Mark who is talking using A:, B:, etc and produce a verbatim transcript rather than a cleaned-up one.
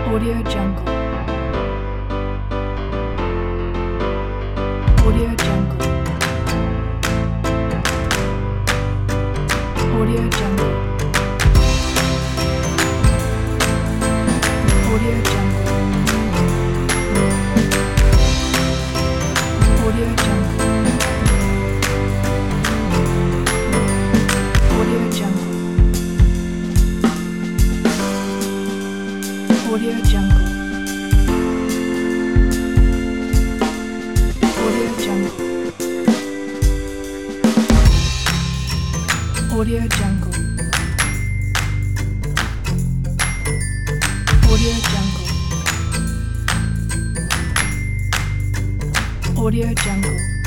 A: Audio Jungle. Audio Jungle. Audio Jungle. Audio Jungle. Audio Jungle. Audio Jungle. Audio Jungle. Audio Jungle. Audio Jungle. Audio Jungle. Audio Jungle.